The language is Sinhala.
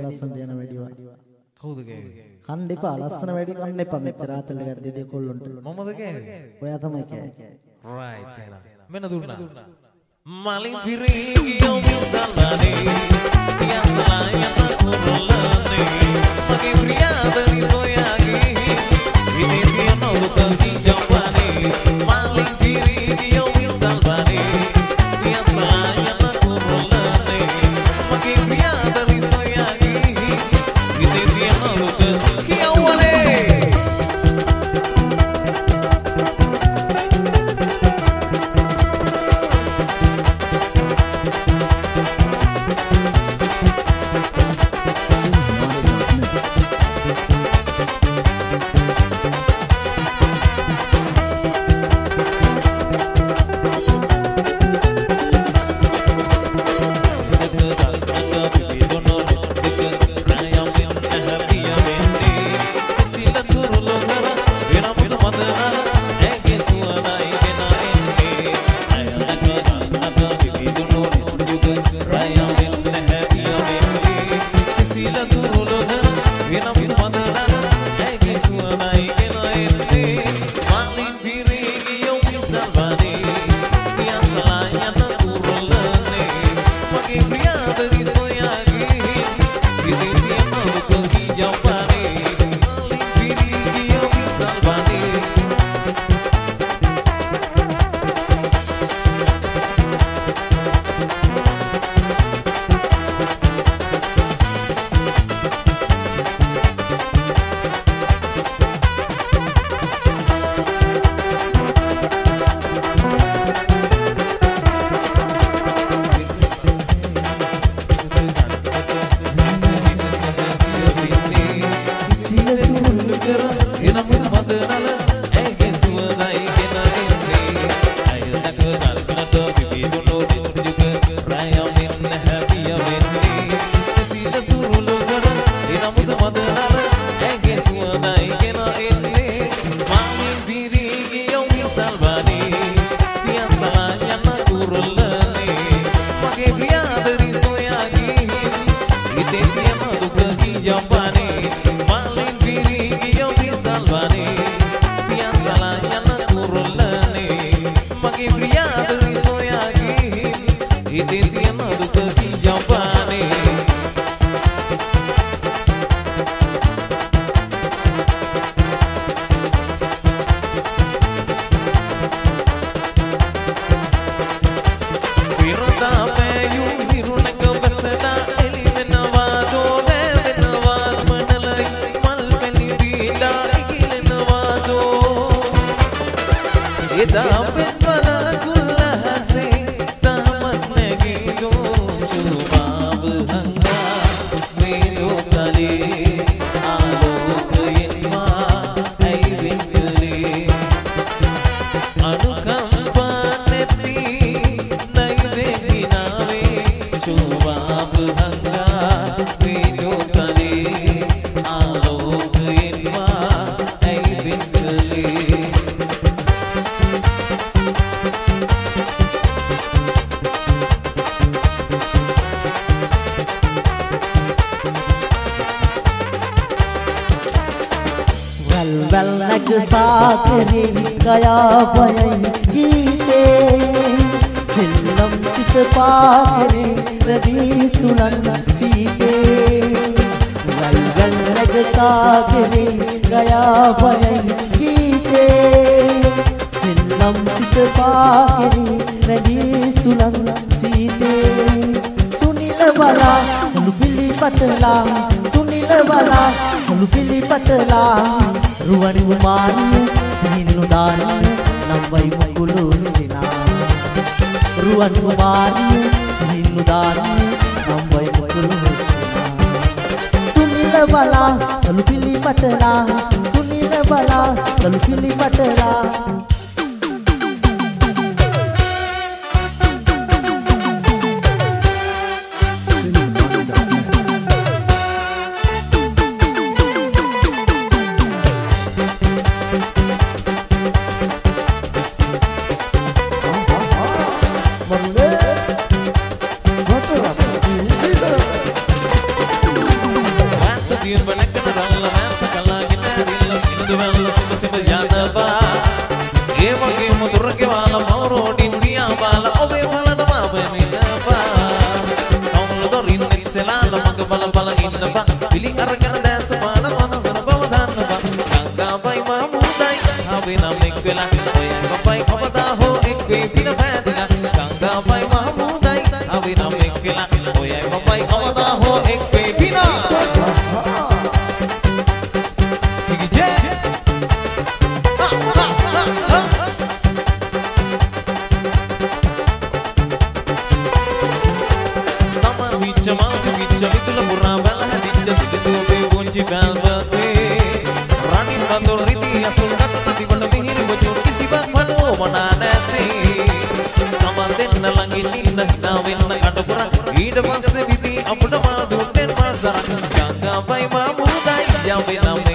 ලස්සන යන වැඩිවා. කවුද කෑවේ? කන්න එපා ලස්සන වැඩි කන්න එපා මෙච්චර ආතල් එකක් දෙදේ කොල්ලොන්ට. මොමද කෑවේ? ඔයා තමයි කෑවේ. රයිට් එහෙනම්. මෙන්න දුන්නා. Maling piring misalane yang salayana kurulane makin pria dari soyagi ini dia mau pergi jawane maling piring misalane yang salayana kurulane makin pria dari soyagi ini dia mau pergi jawane අපි නම් එක් වෙලා ඔයයි මමයි කවදා හෝ එක් වෙයි පින පැතිලා ගංගාපයි මහමුදයි අපි නම් එක් වෙලා ඔයයි මමයි කවදා හෝ එක් වෙයි පින චිකිජේ සමන් විච්ච මාවි විච්ච විතුල පුරා බල හැදිච්ච දිදුවේ වොංචි බල්වතේ රණි බඳුන් රිදි අසුන් ගත්ත දිවට මිහිරි වචුන් කිසිවක් මනෝ මනා නැතේ සමන් දෙන්න ළඟින් ඉන්න හිනා වෙන්න කටපුර ඊට පස්සේ විදි අපුඩ මා දුන්නෙන් මාසරක් ගංගාපයි මා මුරුදයි යම් වෙනම